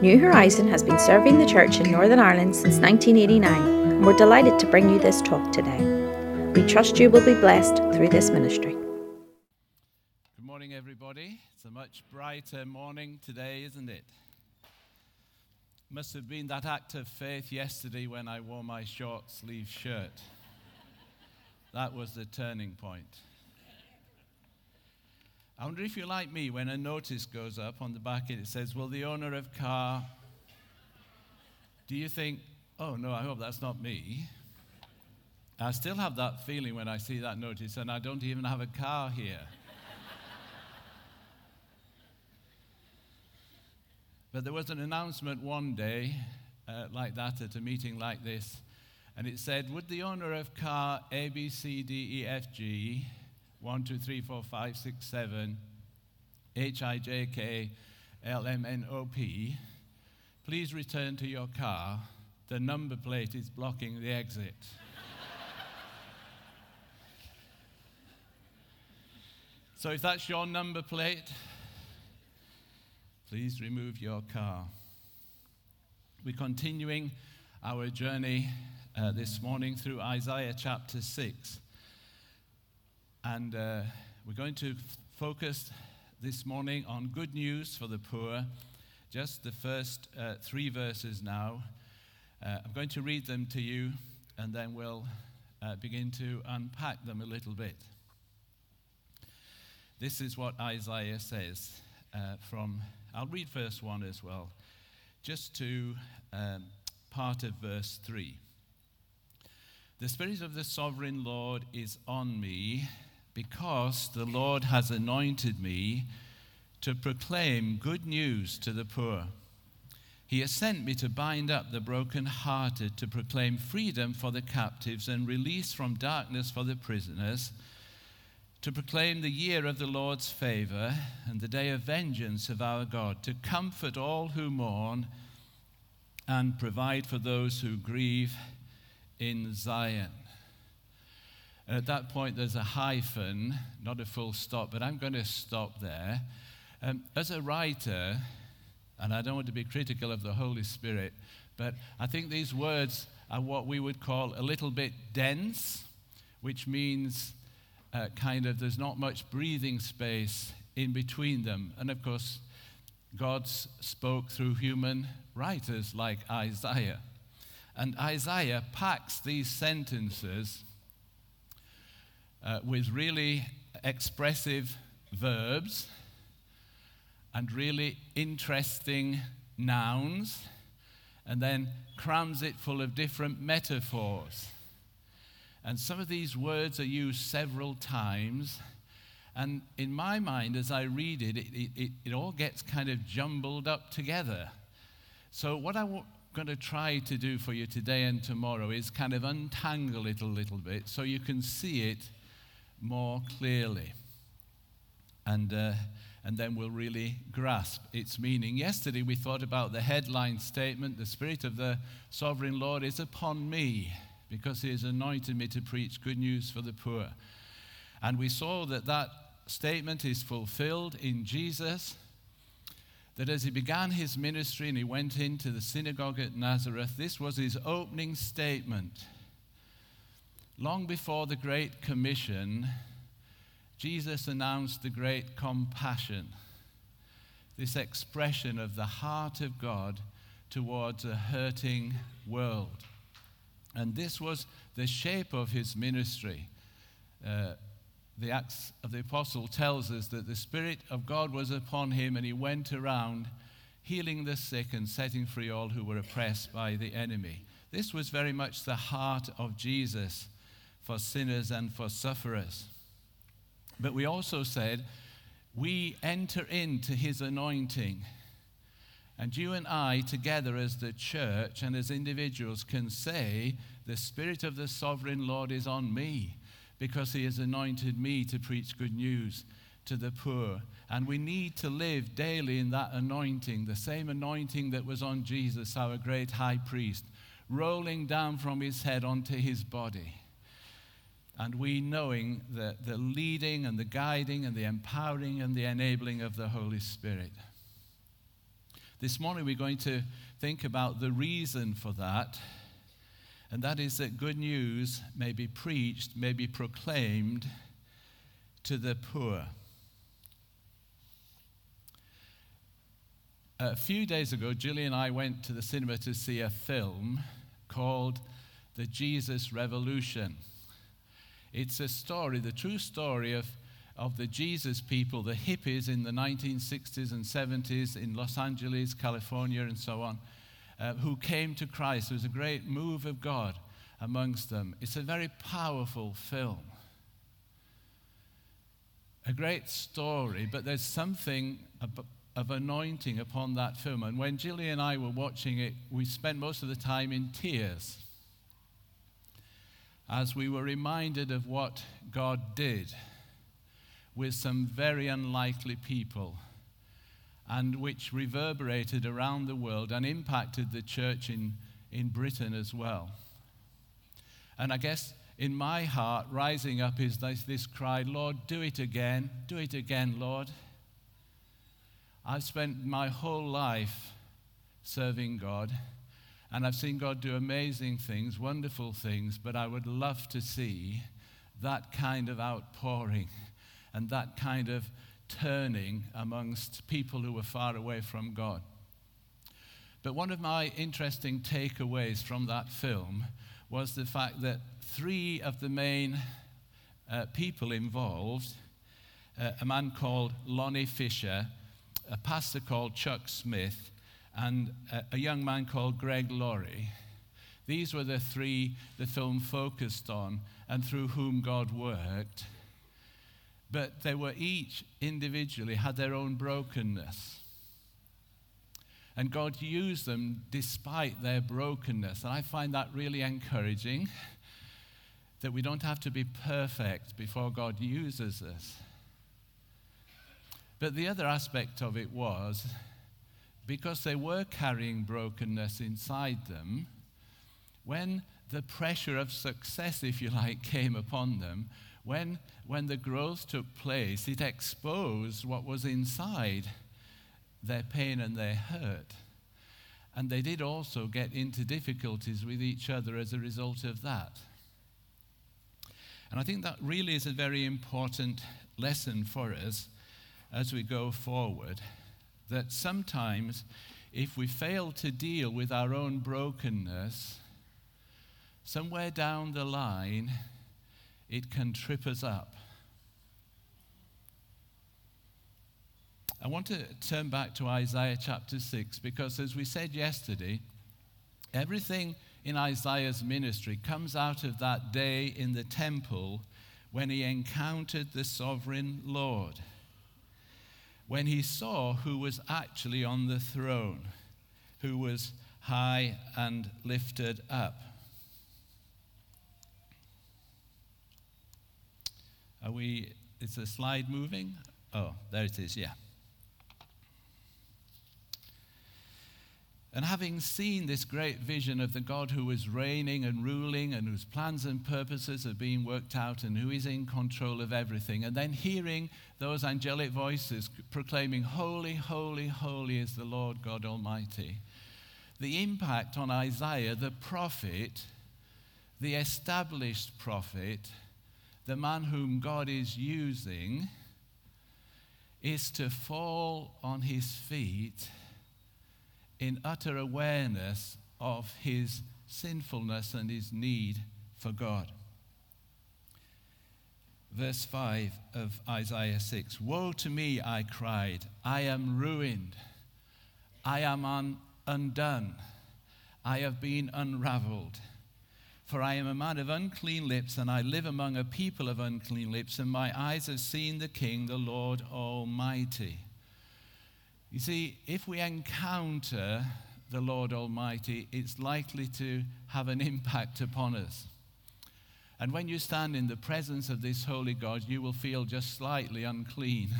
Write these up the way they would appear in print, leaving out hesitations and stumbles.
New Horizon has been serving the church in Northern Ireland since 1989, and we're delighted to bring you this talk today. We trust you will be blessed through this ministry. Good morning, everybody. It's a much brighter morning today, isn't it? Must have been that act of faith yesterday when I wore my short sleeve shirt. That was the turning point. I wonder if you're like me, when a notice goes up on the back, it says, will the owner of car, do you think, oh no, I hope that's not me? I still have that feeling when I see that notice, and I don't even have a car here. But there was an announcement one day like that at a meeting like this, and it said, would the owner of car ABCDEFG 1, 2, 3, 4, 5, 6, 7, HIJK, LMNOP, please return to your car. The number plate is blocking the exit. So if that's your number plate, please remove your car. We're continuing our journey this morning through Isaiah chapter 6. And we're going to focus this morning on good news for the poor. Just the first 3 verses now. I'm going to read them to you, and then we'll begin to unpack them a little bit. This is what Isaiah says I'll read verse 1 as well, just to part of verse 3. The Spirit of the Sovereign Lord is on me, because the Lord has anointed me to proclaim good news to the poor. He has sent me to bind up the brokenhearted, to proclaim freedom for the captives and release from darkness for the prisoners, to proclaim the year of the Lord's favor and the day of vengeance of our God, to comfort all who mourn and provide for those who grieve in Zion. At that point, there's a hyphen, not a full stop, but I'm going to stop there. As a writer, and I don't want to be critical of the Holy Spirit, but I think these words are what we would call a little bit dense, which means there's not much breathing space in between them. And of course, God spoke through human writers like Isaiah. And Isaiah packs these sentences with really expressive verbs and really interesting nouns, and then crams it full of different metaphors. And some of these words are used several times, and in my mind, as I read it all gets kind of jumbled up together. So what I'm going to try to do for you today and tomorrow is kind of untangle it a little bit so you can see it more clearly, and then we'll really grasp its meaning. Yesterday we thought about the headline statement, the Spirit of the Sovereign Lord is upon me, because he has anointed me to preach good news for the poor. And we saw that statement is fulfilled in Jesus, that as he began his ministry and he went into the synagogue at Nazareth, this was his opening statement. Long before the Great Commission, Jesus announced the great compassion, this expression of the heart of God towards a hurting world. And this was the shape of his ministry. The Acts of the Apostle tells us that the Spirit of God was upon him, and he went around healing the sick and setting free all who were oppressed by the enemy. This was very much the heart of Jesus for sinners and for sufferers. But we also said we enter into his anointing. And you and I together as the church and as individuals can say, the Spirit of the Sovereign Lord is on me, because he has anointed me to preach good news to the poor. And we need to live daily in that anointing, the same anointing that was on Jesus, our great high priest, rolling down from his head onto his body. And we knowing the leading and the guiding and the empowering and the enabling of the Holy Spirit. This morning we're going to think about the reason for that, and that is that good news may be preached, may be proclaimed to the poor. A few days ago, Julie and I went to the cinema to see a film called The Jesus Revolution. It's a story, the true story of the Jesus people, the hippies in the 1960s and 70s in Los Angeles, California, and so on, who came to Christ. There was a great move of God amongst them. It's a very powerful film. A great story, but there's something of anointing upon that film. And when Julie and I were watching it, we spent most of the time in tears as we were reminded of what God did with some very unlikely people, and which reverberated around the world and impacted the church in Britain as well. And I guess in my heart, rising up is this cry, Lord, do it again, Lord. I've spent my whole life serving God, and I've seen God do amazing things, wonderful things, but I would love to see that kind of outpouring and that kind of turning amongst people who were far away from God. But one of my interesting takeaways from that film was the fact that three of the main people involved, a man called Lonnie Fisher, a pastor called Chuck Smith, and a young man called Greg Laurie. These were the three the film focused on and through whom God worked. But they were each individually had their own brokenness. And God used them despite their brokenness. And I find that really encouraging, that we don't have to be perfect before God uses us. But the other aspect of it was, because they were carrying brokenness inside them, when the pressure of success, if you like, came upon them, when the growth took place, it exposed what was inside their pain and their hurt. And they did also get into difficulties with each other as a result of that. And I think that really is a very important lesson for us as we go forward, that sometimes if we fail to deal with our own brokenness, somewhere down the line, it can trip us up. I want to turn back to Isaiah chapter 6, because as we said yesterday, everything in Isaiah's ministry comes out of that day in the temple when he encountered the sovereign Lord, when he saw who was actually on the throne, who was high and lifted up. Is the slide moving? Oh, there it is, yeah. And having seen this great vision of the God who is reigning and ruling and whose plans and purposes are being worked out and who is in control of everything, and then hearing those angelic voices proclaiming, "Holy, holy, holy is the Lord God Almighty," the impact on Isaiah, the prophet, the established prophet, the man whom God is using, is to fall on his feet in utter awareness of his sinfulness and his need for God. Verse 5 of Isaiah 6, "Woe to me, I cried, I am ruined, I am undone, I have been unraveled. For I am a man of unclean lips, and I live among a people of unclean lips, and my eyes have seen the King, the Lord Almighty." You see, if we encounter the Lord Almighty, it's likely to have an impact upon us. And when you stand in the presence of this holy God, you will feel just slightly unclean.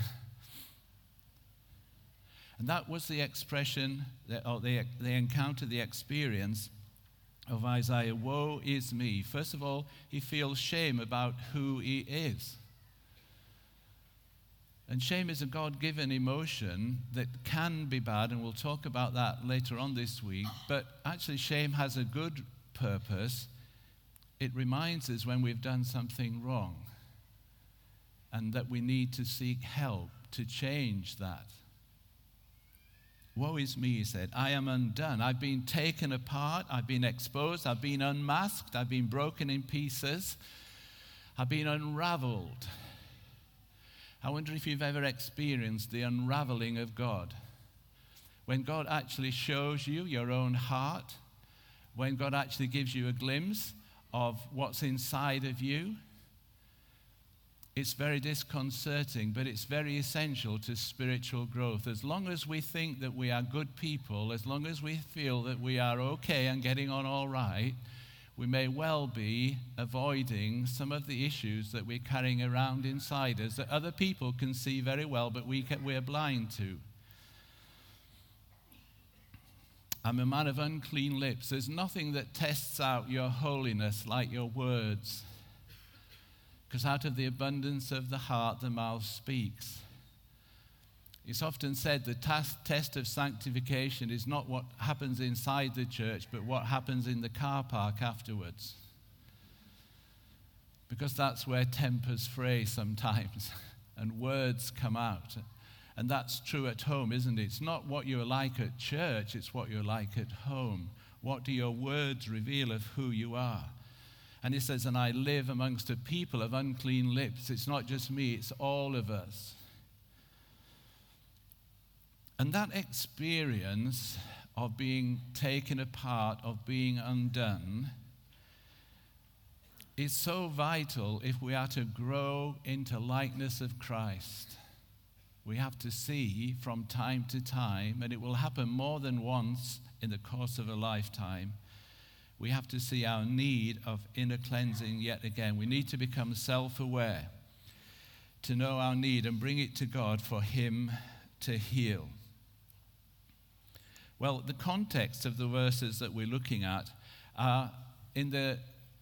And that was the expression, or the encounter, the experience of Isaiah. Woe is me. First of all, he feels shame about who he is. And shame is a God-given emotion that can be bad, and we'll talk about that later on this week. But actually, shame has a good purpose. It reminds us when we've done something wrong and that we need to seek help to change that. Woe is me, he said. I am undone. I've been taken apart. I've been exposed. I've been unmasked. I've been broken in pieces. I've been unraveled. I wonder if you've ever experienced the unraveling of God. When God actually shows you your own heart, when God actually gives you a glimpse of what's inside of you, it's very disconcerting, but it's very essential to spiritual growth. As long as we think that we are good people, as long as we feel that we are okay and getting on all right, we may well be avoiding some of the issues that we're carrying around inside us that other people can see very well, but we're blind to. I'm a man of unclean lips. There's nothing that tests out your holiness like your words. Because out of the abundance of the heart, the mouth speaks. It's often said the test of sanctification is not what happens inside the church, but what happens in the car park afterwards. Because that's where tempers fray sometimes and words come out. And that's true at home, isn't it? It's not what you're like at church, it's what you're like at home. What do your words reveal of who you are? And he says, and I live amongst a people of unclean lips. It's not just me, it's all of us. And that experience of being taken apart, of being undone, is so vital if we are to grow into likeness of Christ. We have to see from time to time, and it will happen more than once in the course of a lifetime, we have to see our need of inner cleansing yet again. We need to become self-aware, to know our need and bring it to God for Him to heal. Well, the context of the verses that we're looking at are in the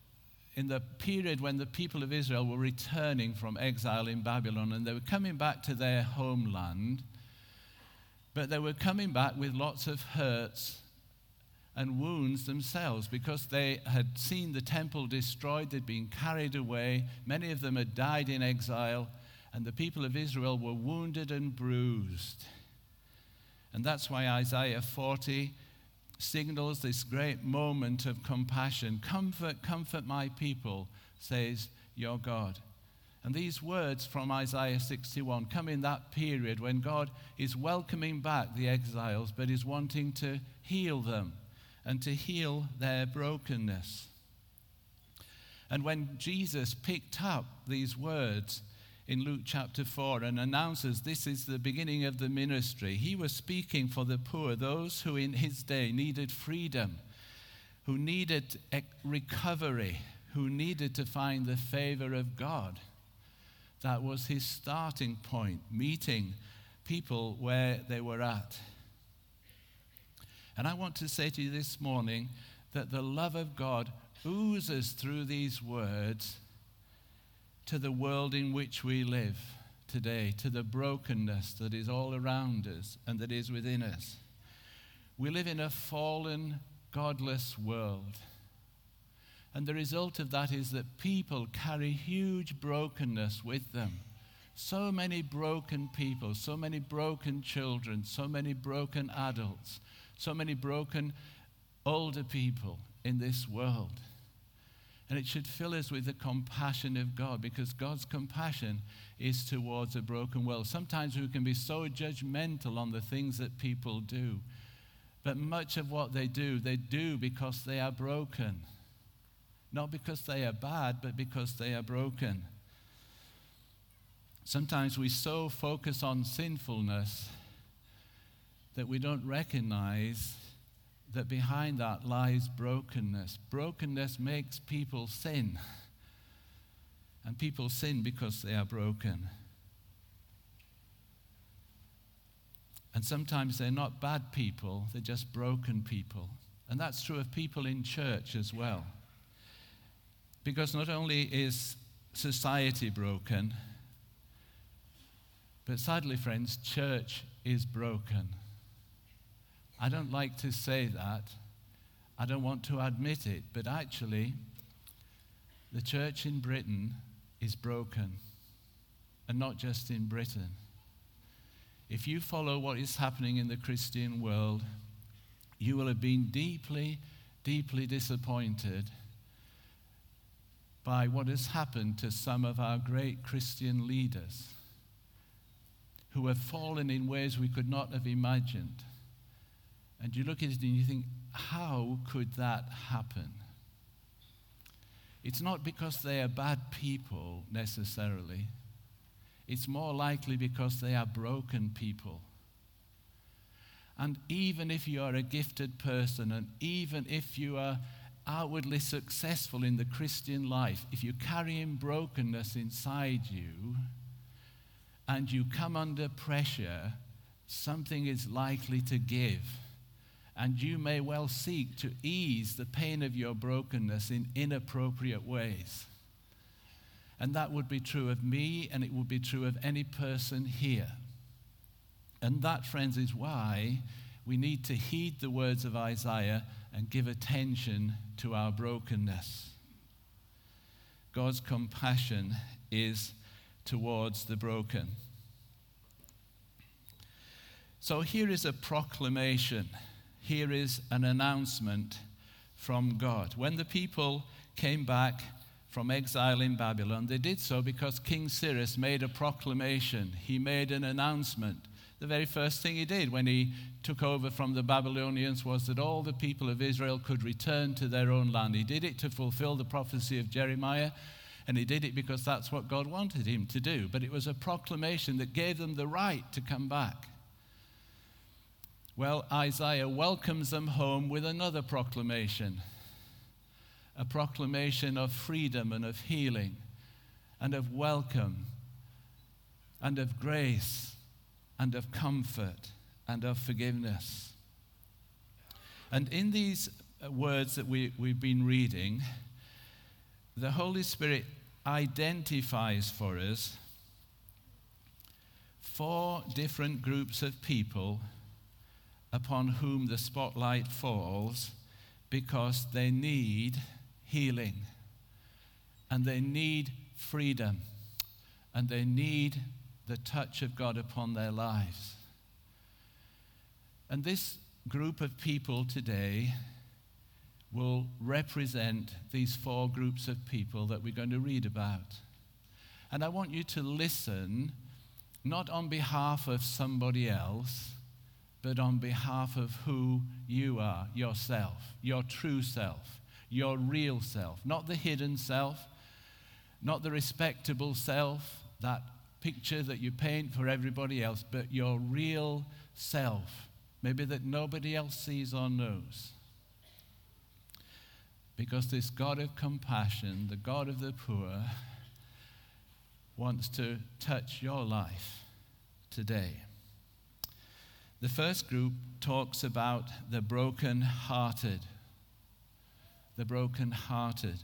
period when the people of Israel were returning from exile in Babylon, and they were coming back to their homeland, but they were coming back with lots of hurts and wounds themselves because they had seen the temple destroyed, they'd been carried away, many of them had died in exile, and the people of Israel were wounded and bruised. And that's why Isaiah 40 signals this great moment of compassion. Comfort, comfort my people, says your God. And these words from Isaiah 61 come in that period when God is welcoming back the exiles, but is wanting to heal them and to heal their brokenness. And when Jesus picked up these words in Luke chapter 4 and announces this is the beginning of the ministry, he was speaking for the poor, those who in his day needed freedom, who needed recovery, who needed to find the favor of God. That was his starting point, meeting people where they were at. And I want to say to you this morning that the love of God oozes through these words to the world in which we live today, to the brokenness that is all around us and that is within us. We live in a fallen, godless world. And the result of that is that people carry huge brokenness with them. So many broken people, so many broken children, so many broken adults, so many broken older people in this world. And it should fill us with the compassion of God, because God's compassion is towards a broken world. Sometimes we can be so judgmental on the things that people do. But much of what they do because they are broken. Not because they are bad, but because they are broken. Sometimes we so focus on sinfulness that we don't recognize that behind that lies brokenness. Brokenness makes people sin. And people sin because they are broken. And sometimes they're not bad people, they're just broken people. And that's true of people in church as well. Because not only is society broken, But sadly, friends, church is broken. I don't like to say that. I don't want to admit it, but actually, the church in Britain is broken. And not just in Britain. If you follow what is happening in the Christian world, you will have been deeply, deeply disappointed by what has happened to some of our great Christian leaders who have fallen in ways we could not have imagined. And you look at it and you think, how could that happen? It's not because they are bad people necessarily. It's more likely because they are broken people. And even if you are a gifted person, and even if you are outwardly successful in the Christian life, if you carry in brokenness inside you and you come under pressure, something is likely to give. And you may well seek to ease the pain of your brokenness in inappropriate ways. And that would be true of me, and it would be true of any person here. And that, friends, is why we need to heed the words of Isaiah and give attention to our brokenness. God's compassion is towards the broken. So here is a proclamation. Here is an announcement from God. When the people came back from exile in Babylon, they did so because King Cyrus made a proclamation. He made an announcement. The very first thing he did when he took over from the Babylonians was that all the people of Israel could return to their own land. He did it to fulfill the prophecy of Jeremiah, and he did it because that's what God wanted him to do. But it was a proclamation that gave them the right to come back. Well, Isaiah welcomes them home with another proclamation, a proclamation of freedom and of healing and of welcome and of grace and of comfort and of forgiveness. And in these words that we've been reading, the Holy Spirit identifies for us 4 different groups of people upon whom the spotlight falls because they need healing and they need freedom and they need the touch of God upon their lives. And this group of people today will represent these 4 groups of people that we're going to read about. And I want you to listen, not on behalf of somebody else, but on behalf of who you are, yourself, your true self, your real self, not the hidden self, not the respectable self, that picture that you paint for everybody else, but your real self, maybe that nobody else sees or knows. Because this God of compassion, the God of the poor, wants to touch your life today. The first group talks about the broken-hearted. The broken-hearted.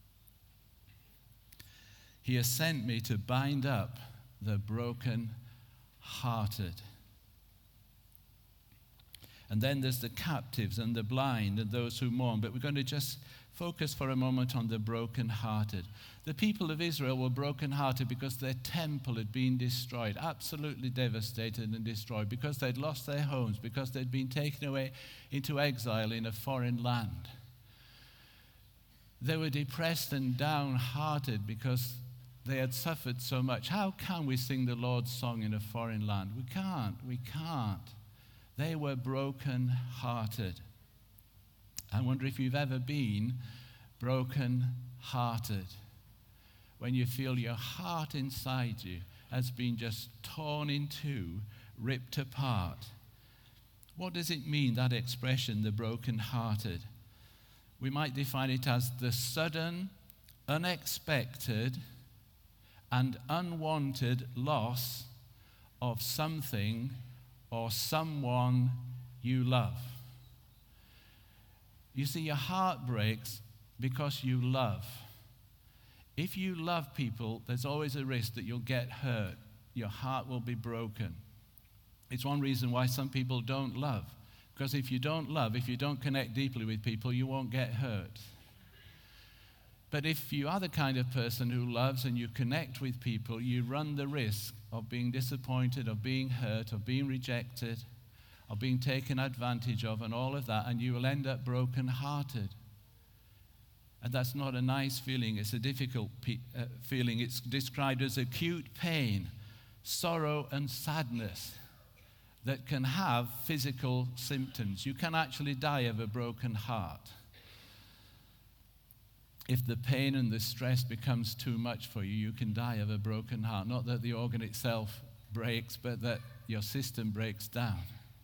He has sent me to bind up the broken-hearted. And then there's the captives and the blind and those who mourn. But we're going to just focus for a moment on the broken-hearted. The people of Israel were broken-hearted because their temple had been destroyed, absolutely devastated and destroyed, because they'd lost their homes, because they'd been taken away into exile in a foreign land. They were depressed and downhearted because they had suffered so much. How can we sing the Lord's song in a foreign land? We can't. They were broken-hearted. I wonder if you've ever been broken-hearted, when you feel your heart inside you has been just torn in two, ripped apart. What does it mean, that expression, the broken-hearted? We might define it as the sudden, unexpected, and unwanted loss of something or someone you love. You see, your heart breaks because you love. If you love people, there's always a risk that you'll get hurt. your heart will be broken. It's one reason why some people don't love. Because if you don't love, if you don't connect deeply with people, you won't get hurt. But if you are the kind of person who loves and you connect with people, you run the risk of being disappointed, of being hurt, of being rejected, of being taken advantage of, and all of that, and you will end up broken-hearted. And that's not a nice feeling. It's a difficult feeling. It's described as acute pain, sorrow, and sadness that can have physical symptoms. You can actually die of a broken heart if the pain and the stress becomes too much for you. You can die of a broken heart. Not that the organ itself breaks, but that your system breaks down.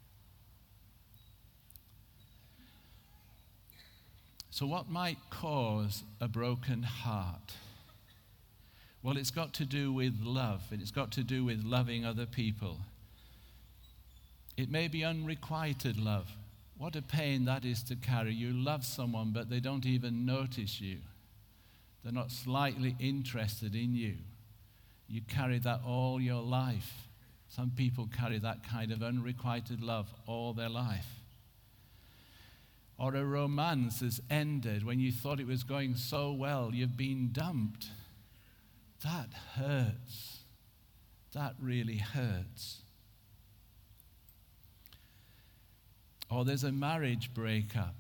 So what might cause a broken heart? Well, it's got to do with love, and it's got to do with loving other people. It may be unrequited love. What a pain that is to carry. You love someone, but they don't even notice you. They're not slightly interested in you. You carry that all your life. Some people carry that kind of unrequited love all their life. Or a romance has ended when you thought it was going so well. You've been dumped. That hurts. That really hurts. Or there's a marriage breakup.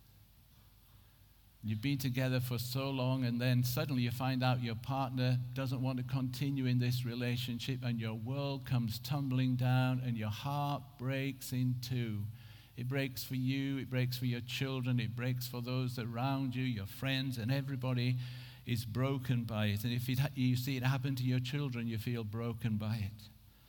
You've been together for so long, and then suddenly you find out your partner doesn't want to continue in this relationship, and your world comes tumbling down, and your heart breaks in two. It breaks for you, it breaks for your children, it breaks for those around you, your friends, and everybody is broken by it. And if you see it happen to your children, you feel broken by it.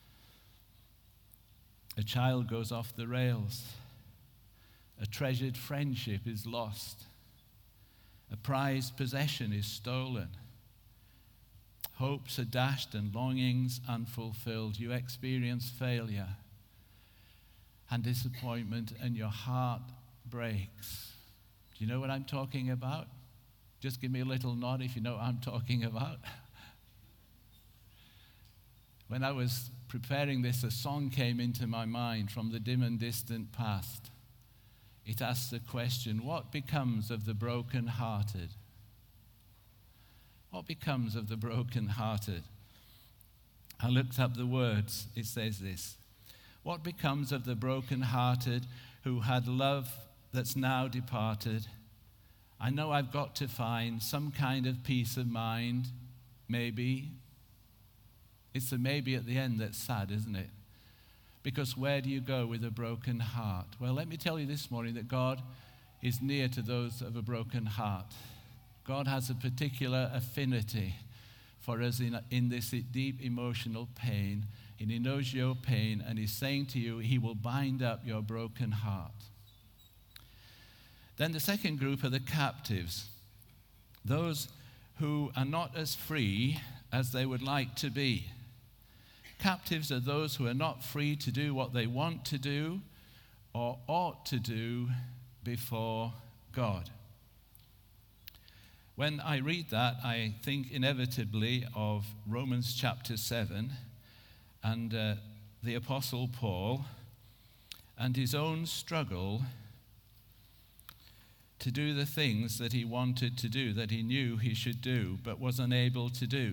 A child goes off the rails. A treasured friendship is lost. A prized possession is stolen. Hopes are dashed and longings unfulfilled. You experience failure and disappointment, and your heart breaks. Do you know what I'm talking about? Just give me a little nod if you know what I'm talking about. When I was preparing this, a song came into my mind from the dim and distant past. It asks the question, what becomes of the broken-hearted? What becomes of the broken-hearted? I looked up the words. It says this: what becomes of the broken-hearted who had love that's now departed? I know I've got to find some kind of peace of mind, maybe. It's the maybe at the end that's sad, isn't it? Because where do you go with a broken heart? Well, let me tell you this morning that God is near to those of a broken heart. God has a particular affinity for us in this deep emotional pain, and He knows your pain, and He's saying to you, He will bind up your broken heart. Then the second group are the captives, those who are not as free as they would like to be. Captives are those who are not free to do what they want to do or ought to do before God. When I read that, I think inevitably of Romans chapter 7 and the Apostle Paul and his own struggle to do the things that he wanted to do, that he knew he should do, but was unable to do.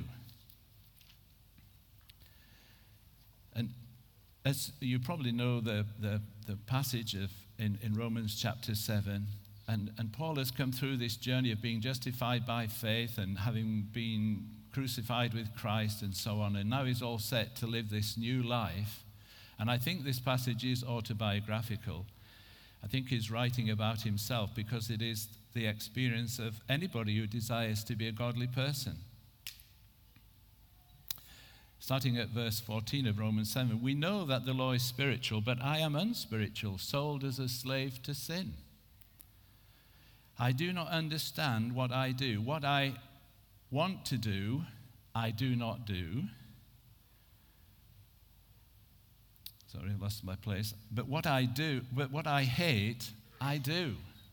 And as you probably know the passage in Romans chapter 7, and Paul has come through this journey of being justified by faith and having been crucified with Christ and so on, and now he's all set to live this new life. And I think this passage is autobiographical. I think he's writing about himself because it is the experience of anybody who desires to be a godly person. Starting at verse 14 of Romans 7, we know that the law is spiritual, but I am unspiritual, sold as a slave to sin. I do not understand what I do. What I want to do, I do not do. Sorry, I lost my place. But what I hate, I do.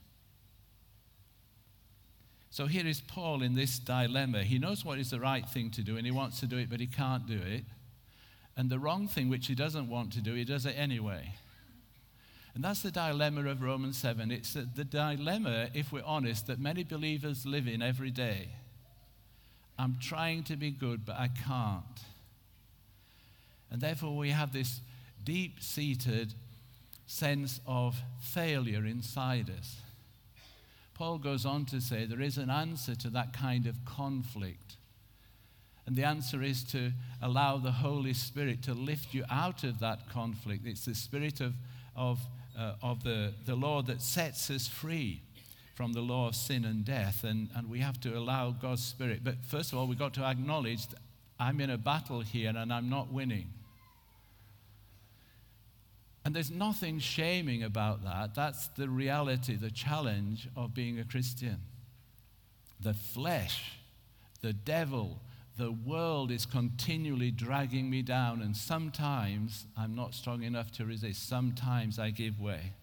So here is Paul in this dilemma. He knows what is the right thing to do, and he wants to do it, but he can't do it. And the wrong thing, which he doesn't want to do, he does it anyway. And that's the dilemma of Romans 7. It's the dilemma, if we're honest, that many believers live in every day. I'm trying to be good, but I can't. And therefore we have this deep-seated sense of failure inside us. Paul goes on to say there is an answer to that kind of conflict. And the answer is to allow the Holy Spirit to lift you out of that conflict. It's the Spirit of the Lord that sets us free from the law of sin and death. And we have to allow God's Spirit. But first of all, we've got to acknowledge that I'm in a battle here and I'm not winning. And there's nothing shaming about that. That's the reality, the challenge of being a Christian. The flesh, the devil, the world is continually dragging me down, and sometimes I'm not strong enough to resist. Sometimes I give way.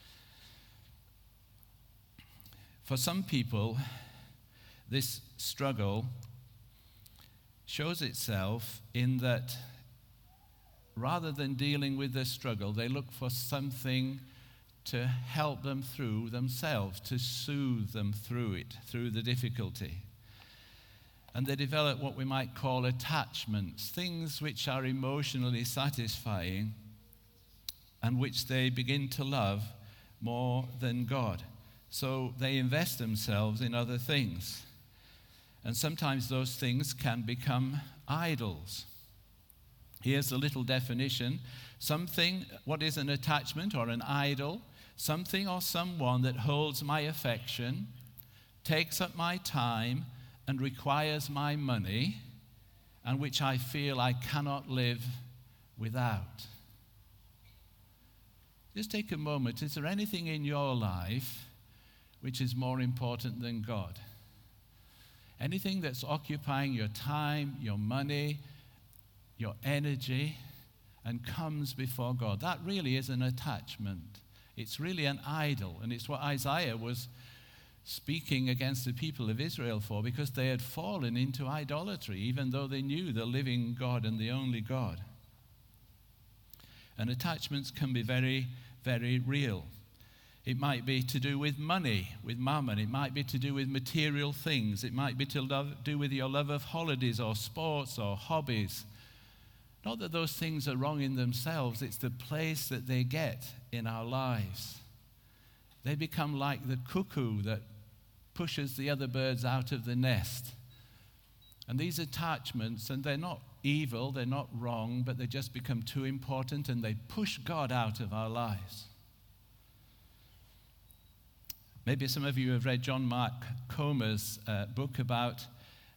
For some people, this struggle shows itself in that rather than dealing with their struggle, they look for something to help them through themselves, to soothe them through it, through the difficulty. And they develop what we might call attachments, things which are emotionally satisfying and which they begin to love more than God. So they invest themselves in other things. And sometimes those things can become idols. Here's a little definition. Something, what is an attachment or an idol? Something or someone that holds my affection, takes up my time, and requires my money, and which I feel I cannot live without. Just take a moment. Is there anything in your life which is more important than God? Anything that's occupying your time, your money, your energy, and comes before God? That really is an attachment. It's really an idol, and it's what Isaiah was speaking against the people of Israel for, because they had fallen into idolatry, even though they knew the living God and the only God. And attachments can be very, very real. It might be to do with money, with mammon. It might be to do with material things. It might be to do with your love of holidays or sports or hobbies. Not that those things are wrong in themselves. It's the place that they get in our lives. They become like the cuckoo that pushes the other birds out of the nest. And these attachments, and they're not evil, they're not wrong, but they just become too important and they push God out of our lives. Maybe some of you have read John Mark Comer's book about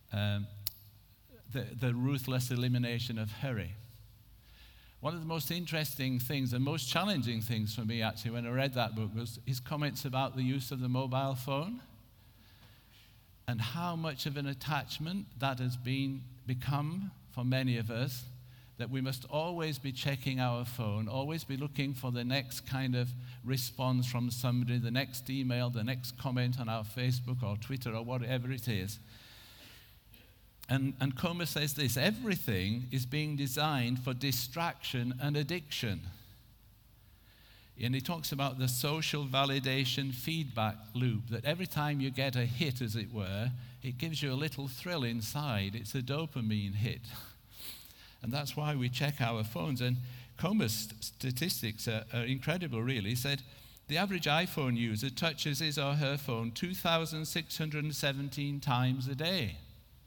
the ruthless elimination of hurry. One of the most interesting things, the most challenging things for me actually when I read that book was his comments about the use of the mobile phone and how much of an attachment that has become for many of us, that we must always be checking our phone, always be looking for the next kind of response from somebody, the next email, the next comment on our Facebook or Twitter or whatever it is. And Comer says this: everything is being designed for distraction and addiction. And he talks about the social validation feedback loop, that every time you get a hit, as it were, it gives you a little thrill inside. It's a dopamine hit. And that's why we check our phones. And Comer's statistics are incredible, really. He said the average iPhone user touches his or her phone 2,617 times a day.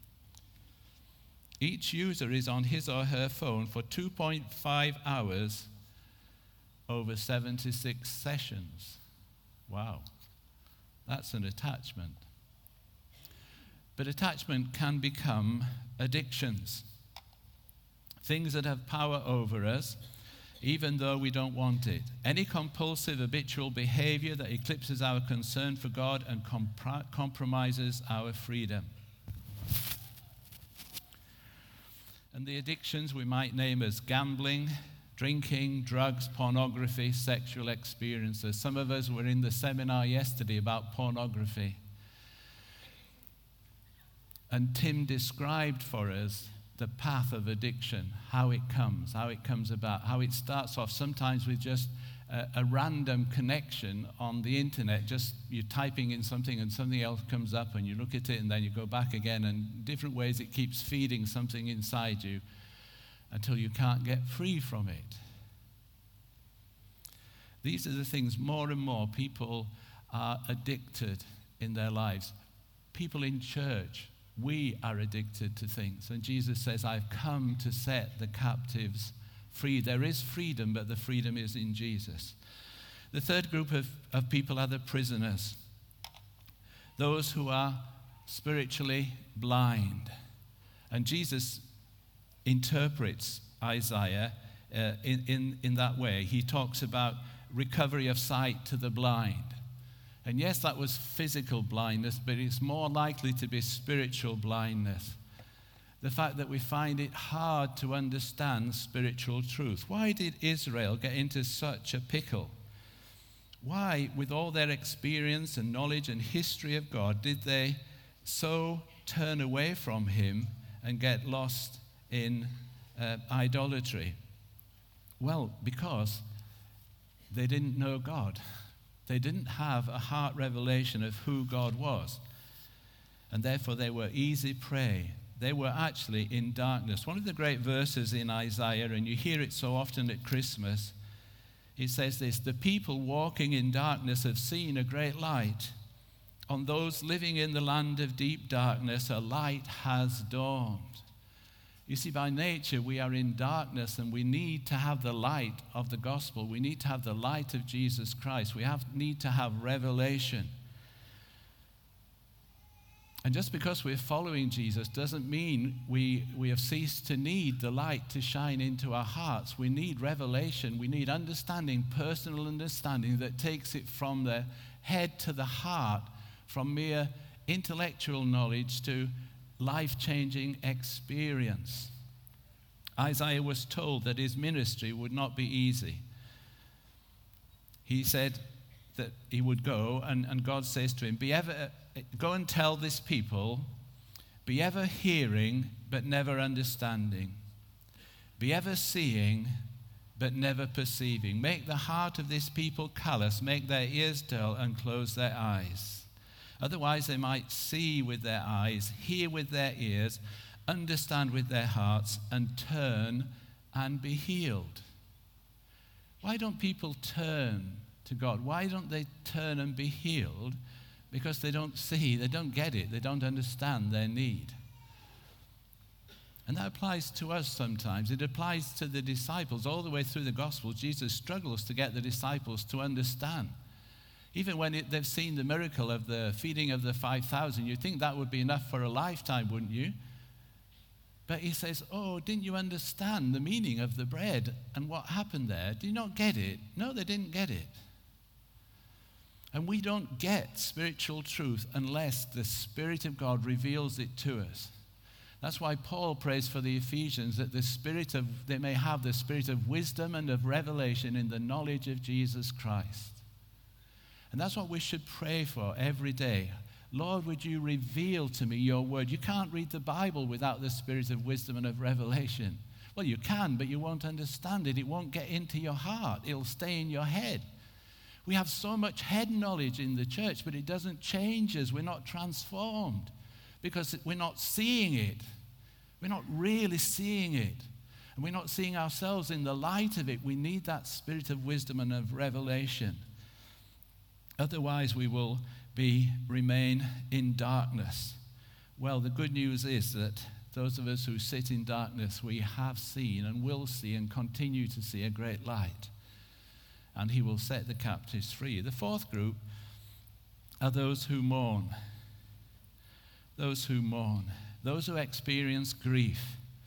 Each user is on his or her phone for 2.5 hours over 76 sessions. Wow, that's an attachment. But attachment can become addictions. Things that have power over us, even though we don't want it. Any compulsive habitual behavior that eclipses our concern for God and compromises our freedom. And the addictions we might name as gambling, drinking, drugs, pornography, sexual experiences. Some of us were in the seminar yesterday about pornography. And Tim described for us the path of addiction, how it comes about, how it starts off sometimes with just a random connection on the internet. Just you're typing in something and something else comes up and you look at it and then you go back again, and different ways it keeps feeding something inside you until you can't get free from it. These are the things more and more people are addicted in their lives. People in church, we are addicted to things. And Jesus says, I've come to set the captives free. There is freedom, but the freedom is in Jesus. The third group of people are the prisoners. Those who are spiritually blind. And Jesus interprets Isaiah in that way. He talks about recovery of sight to the blind. And yes, that was physical blindness, but it's more likely to be spiritual blindness. The fact that we find it hard to understand spiritual truth. Why did Israel get into such a pickle? Why, with all their experience and knowledge and history of God, did they so turn away from Him and get lost in idolatry? Well, because they didn't know God. They didn't have a heart revelation of who God was. And therefore they were easy prey. They were actually in darkness. One of the great verses in Isaiah, and you hear it so often at Christmas, it says this: the people walking in darkness have seen a great light. On those living in the land of deep darkness, a light has dawned. You see, by nature, we are in darkness, and we need to have the light of the gospel. We need to have the light of Jesus Christ. We need to have revelation. And just because we're following Jesus doesn't mean we have ceased to need the light to shine into our hearts. We need revelation. We need understanding, personal understanding that takes it from the head to the heart, from mere intellectual knowledge to life-changing experience. Isaiah was told that his ministry would not be easy. He said that he would go, and God says to him, go and tell this people, be ever hearing but never understanding. Be ever seeing but never perceiving. Make the heart of this people callous, make their ears dull, and close their eyes. Otherwise they might see with their eyes, hear with their ears, understand with their hearts, and turn and be healed. Why don't people turn to God? Why don't they turn and be healed? Because they don't see, they don't get it, they don't understand their need. And that applies to us sometimes. It applies to the disciples. All the way through the Gospel, Jesus struggles to get the disciples to understand. Even when they've seen the miracle of the feeding of the 5,000, you'd think that would be enough for a lifetime, wouldn't you? But he says, oh, didn't you understand the meaning of the bread and what happened there? Do you not get it? No, they didn't get it. And we don't get spiritual truth unless the Spirit of God reveals it to us. That's why Paul prays for the Ephesians that they may have the spirit of wisdom and of revelation in the knowledge of Jesus Christ. And that's what we should pray for every day. Lord, would you reveal to me your word? You can't read the Bible without the spirit of wisdom and of revelation. Well, you can, but you won't understand it. It won't get into your heart. It'll stay in your head. We have so much head knowledge in the church, but it doesn't change us. We're not transformed because we're not seeing it. We're not really seeing it. And we're not seeing ourselves in the light of it. We need that spirit of wisdom and of revelation. Otherwise, we will remain in darkness. Well, the good news is that those of us who sit in darkness, we have seen and will see and continue to see a great light. And he will set the captives free. The fourth group are those who mourn. Those who mourn. Those who experience grief,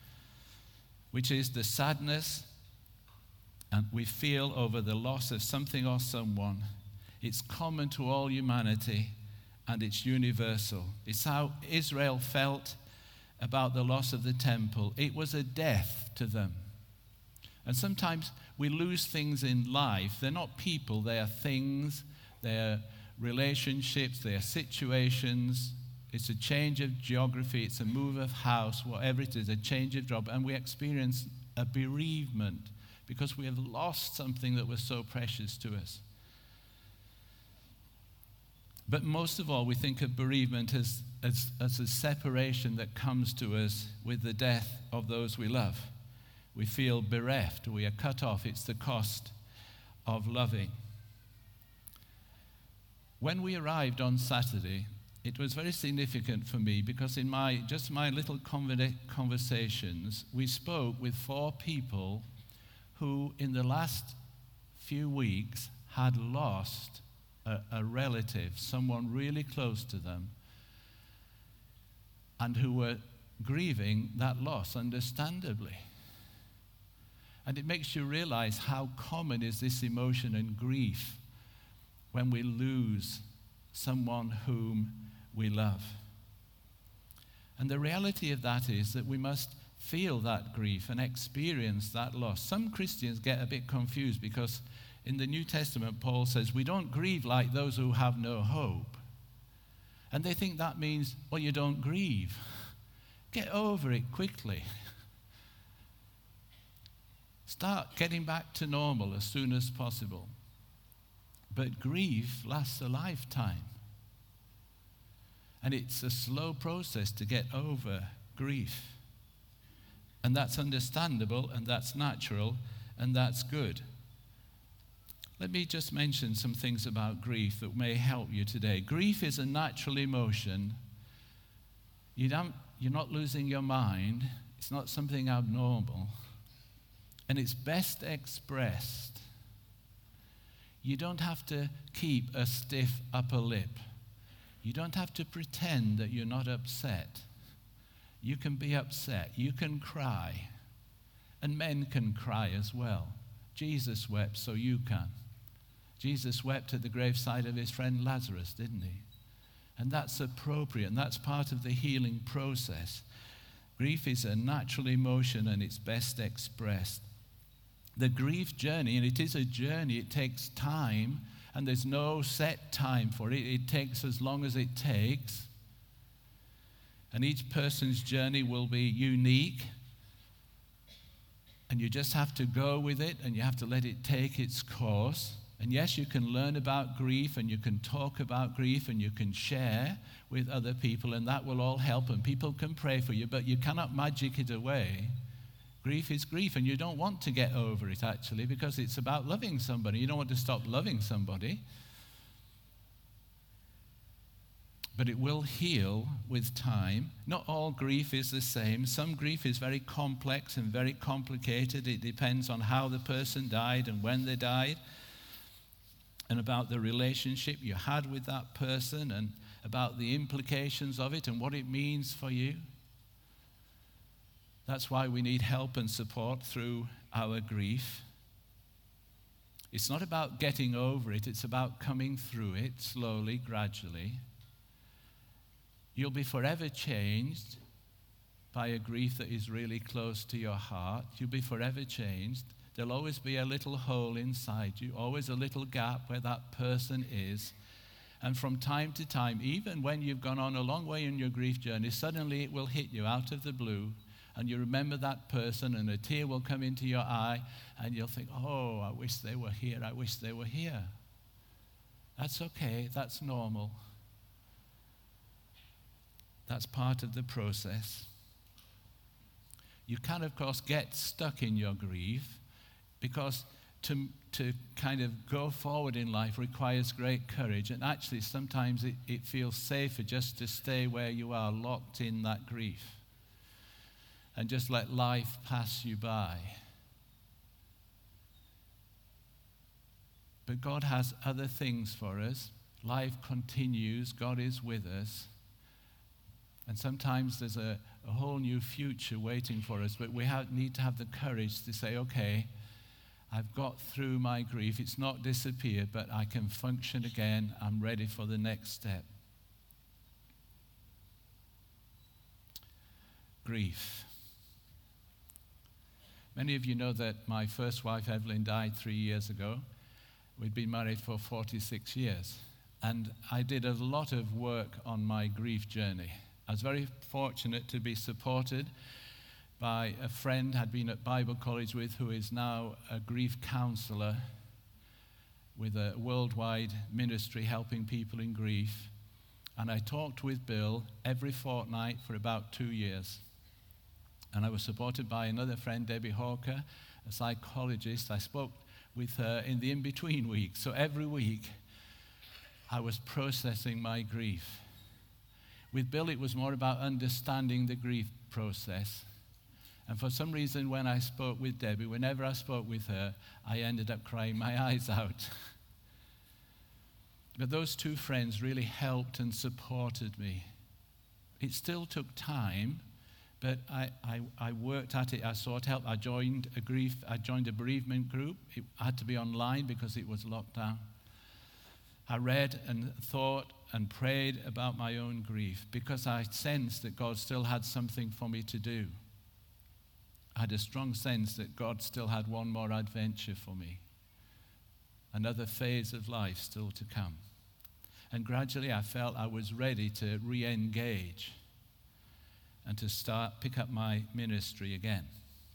which is the sadness and we feel over the loss of something or someone. It's common to all humanity, and it's universal. It's how Israel felt about the loss of the temple. It was a death to them. And sometimes we lose things in life. They're not people, they are things, they are relationships, they are situations. It's a change of geography, it's a move of house, whatever it is, a change of job, and we experience a bereavement because we have lost something that was so precious to us. But most of all, we think of bereavement as a separation that comes to us with the death of those we love. We feel bereft, we are cut off. It's the cost of loving. When we arrived on Saturday, it was very significant for me because in my little conversations, we spoke with 4 people who in the last few weeks had lost a relative, someone really close to them, and who were grieving that loss, understandably. And it makes you realize how common is this emotion and grief when we lose someone whom we love. And the reality of that is that we must feel that grief and experience that loss. Some Christians get a bit confused because in the New Testament, Paul says, we don't grieve like those who have no hope. And they think that means, well, you don't grieve. Get over it quickly. Start getting back to normal as soon as possible. But grief lasts a lifetime. And it's a slow process to get over grief. And that's understandable, and that's natural, and that's good. Let me just mention some things about grief that may help you today. Grief is a natural emotion. You're not losing your mind. It's not something abnormal. And it's best expressed. You don't have to keep a stiff upper lip. You don't have to pretend that you're not upset. You can be upset. You can cry. And men can cry as well. Jesus wept, so you can. Jesus wept at the graveside of his friend Lazarus, didn't he? And that's appropriate, and that's part of the healing process. Grief is a natural emotion, and it's best expressed. The grief journey, and it is a journey, it takes time, and there's no set time for it. It takes as long as it takes. And each person's journey will be unique. And you just have to go with it, and you have to let it take its course. And yes, you can learn about grief, and you can talk about grief, and you can share with other people, and that will all help, and people can pray for you, but you cannot magic it away. Grief is grief, and you don't want to get over it, actually, because it's about loving somebody. You don't want to stop loving somebody. But it will heal with time. Not all grief is the same. Some grief is very complex and very complicated. It depends on how the person died and when they died, and about the relationship you had with that person, and about the implications of it and what it means for you. That's why we need help and support through our grief. It's not about getting over it, it's about coming through it slowly, gradually. You'll be forever changed by a grief that is really close to your heart. You'll be forever changed. There'll always be a little hole inside you, always a little gap where that person is. And from time to time, even when you've gone on a long way in your grief journey, suddenly it will hit you out of the blue. And you remember that person, and a tear will come into your eye, and you'll think, oh, I wish they were here, I wish they were here. That's okay, that's normal. That's part of the process. You can, of course, get stuck in your grief, because to kind of go forward in life requires great courage, and actually sometimes it feels safer just to stay where you are, locked in that grief, and just let life pass you by. But God has other things for us. Life continues. God is with us. And sometimes there's a whole new future waiting for us, but we need to have the courage to say, okay, I've got through my grief. It's not disappeared, but I can function again. I'm ready for the next step. Grief. Many of you know that my first wife, Evelyn, died 3 years ago. We'd been married for 46 years. And I did a lot of work on my grief journey. I was very fortunate to be supported by a friend I'd been at Bible college with, who is now a grief counselor with a worldwide ministry helping people in grief. And I talked with Bill every fortnight for about 2 years. And I was supported by another friend, Debbie Hawker, a psychologist. I spoke with her in the in-between weeks. So every week, I was processing my grief. With Bill, it was more about understanding the grief process. And for some reason, when I spoke with Debbie, whenever I spoke with her, I ended up crying my eyes out. But those two friends really helped and supported me. It still took time, but I worked at it. I sought help. I joined a bereavement group. It had to be online because it was locked down. I read and thought and prayed about my own grief because I sensed that God still had something for me to do. I had a strong sense that God still had one more adventure for me, another phase of life still to come. And gradually I felt I was ready to re-engage and to pick up my ministry again.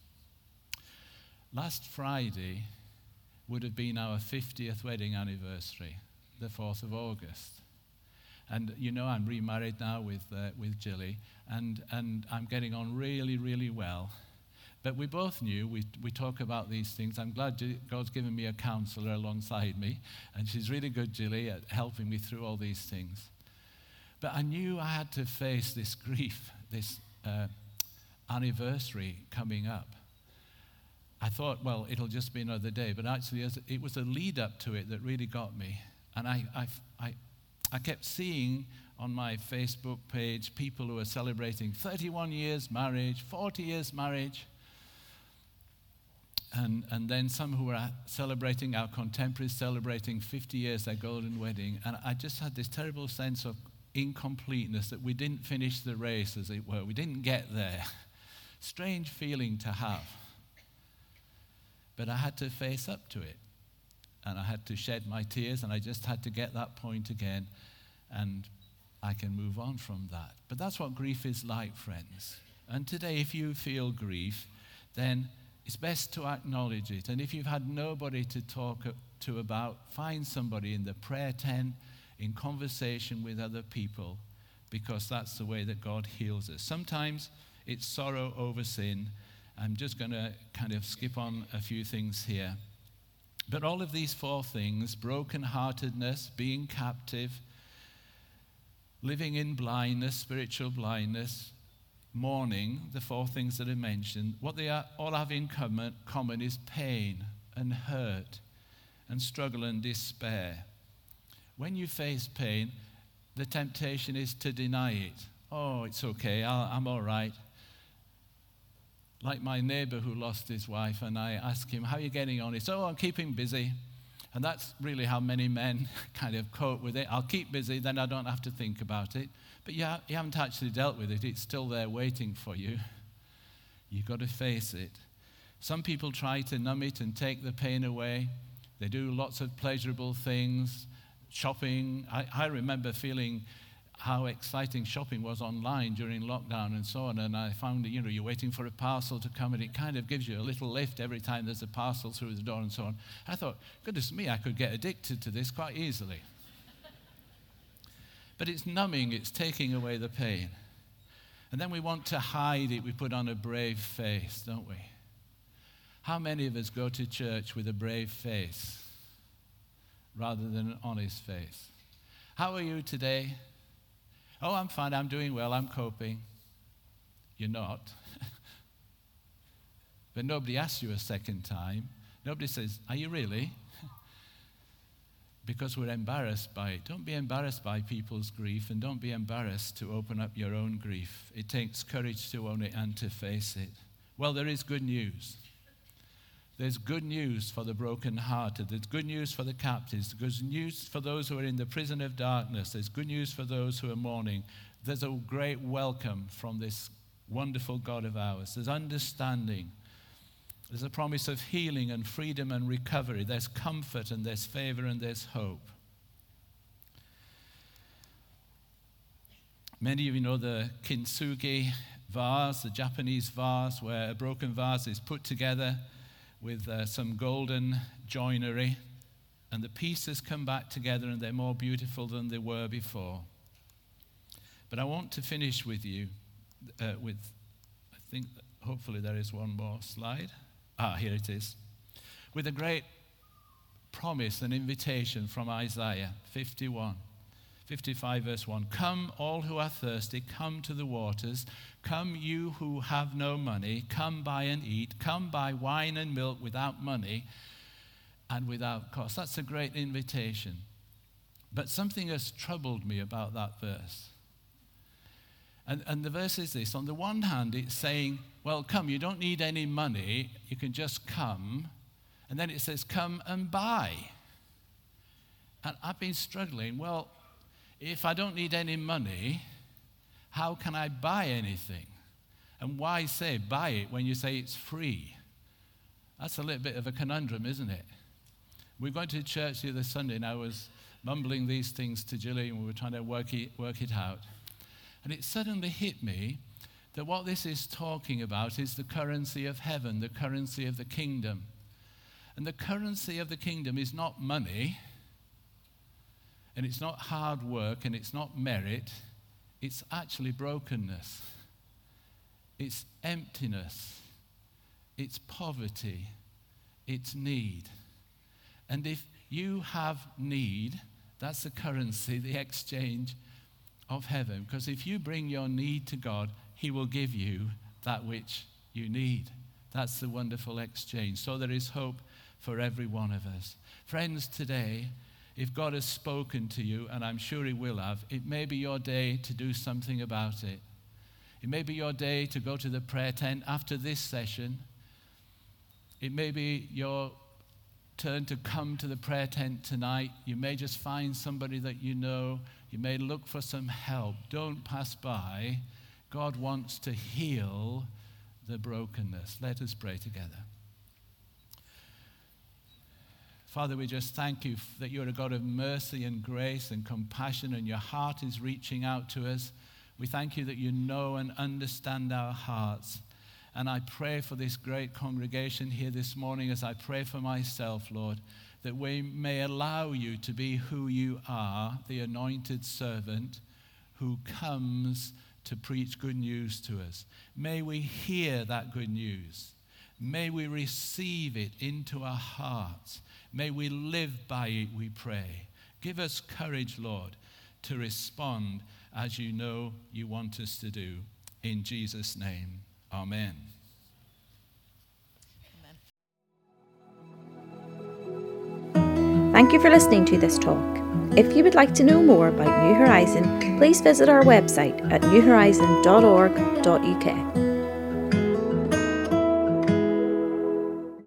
Last Friday would have been our 50th wedding anniversary, the 4th of August. And you know, I'm remarried now with Jilly, and I'm getting on really, really well. But we both knew, we talk about these things. I'm glad God's given me a counselor alongside me, and she's really good, Jilly, at helping me through all these things. But I knew I had to face this grief, this anniversary coming up. I thought, well, it'll just be another day, but actually it was a lead up to it that really got me. And I kept seeing on my Facebook page people who are celebrating 31 years marriage, 40 years marriage, and then some who were celebrating, our contemporaries celebrating 50 years their golden wedding. And I just had this terrible sense of incompleteness, that we didn't finish the race, as it were. We didn't get there. Strange feeling to have. But I had to face up to it. And I had to shed my tears, and I just had to get that point again, and I can move on from that. But that's what grief is like, friends. And today, if you feel grief, then it's best to acknowledge it. And if you've had nobody to talk to about, find somebody in the prayer tent, in conversation with other people, because that's the way that God heals us. Sometimes it's sorrow over sin. I'm just going to kind of skip on a few things here. But all of these 4 things, brokenheartedness, being captive, living in blindness, spiritual blindness, mourning, the 4 things that are mentioned, what they all have in common is pain and hurt and struggle and despair. When you face pain, the temptation is to deny it. Oh, it's okay, I'm all right. Like my neighbor who lost his wife, and I asked him, how are you getting on? He said, I'm keeping busy. And that's really how many men kind of cope with it. I'll keep busy, then I don't have to think about it. But you haven't actually dealt with it. It's still there waiting for you. You've got to face it. Some people try to numb it and take the pain away. They do lots of pleasurable things, shopping. I remember feeling how exciting shopping was online during lockdown and so on. And I found that, you're waiting for a parcel to come, and it kind of gives you a little lift every time there's a parcel through the door and so on. I thought, goodness me, I could get addicted to this quite easily. But it's numbing, it's taking away the pain. And then we want to hide it. We put on a brave face, don't we? How many of us go to church with a brave face rather than an honest face? How are you today? Oh, I'm fine, I'm doing well, I'm coping. You're not. But nobody asks you a second time. Nobody says, are you really? Because we're embarrassed by it. Don't be embarrassed by people's grief, and don't be embarrassed to open up your own grief. It takes courage to own it and to face it. Well, there is good news. There's good news for the brokenhearted. There's good news for the captives. There's good news for those who are in the prison of darkness. There's good news for those who are mourning. There's a great welcome from this wonderful God of ours. There's understanding. There's a promise of healing and freedom and recovery. There's comfort and there's favor and there's hope. Many of you know the kintsugi vase, the Japanese vase, where a broken vase is put together with some golden joinery, and the pieces come back together and they're more beautiful than they were before. But I want to finish with you with, I think, hopefully there is one more slide. Here it is. With a great promise and invitation from Isaiah 55 verse 1. Come, all who are thirsty, come to the waters. Come, you who have no money, come buy and eat. Come buy wine and milk without money and without cost. That's a great invitation. But something has troubled me about that verse. And the verse is this. On the one hand, it's saying, well, come, you don't need any money. You can just come. And then it says, come and buy. And I've been struggling. Well, if I don't need any money, how can I buy anything? And why say buy it when you say it's free? That's a little bit of a conundrum, isn't it? We were going to church the other Sunday, and I was mumbling these things to Gillian, and we were trying to work it out. And it suddenly hit me that what this is talking about is the currency of heaven, the currency of the kingdom. And the currency of the kingdom is not money, and it's not hard work, and it's not merit. It's actually brokenness. It's emptiness. It's poverty. It's need. And if you have need, that's the currency, the exchange of heaven. Because if you bring your need to God, He will give you that which you need. That's the wonderful exchange. So there is hope for every one of us. Friends, today, if God has spoken to you, and I'm sure He will have, it may be your day to do something about it. It may be your day to go to the prayer tent after this session. It may be your turn to come to the prayer tent tonight. You may just find somebody that you know. You may look for some help. Don't pass by. God wants to heal the brokenness. Let us pray together. Father, we just thank you that you're a God of mercy and grace and compassion, and your heart is reaching out to us. We thank you that you know and understand our hearts. And I pray for this great congregation here this morning, as I pray for myself, Lord, that we may allow you to be who you are, the anointed servant who comes to preach good news to us. May we hear that good news. May we receive it into our hearts. May we live by it, we pray. Give us courage, Lord, to respond as you know you want us to do. In Jesus' name, amen. Thank you for listening to this talk. If you would like to know more about New Horizon, please visit our website at newhorizon.org.uk.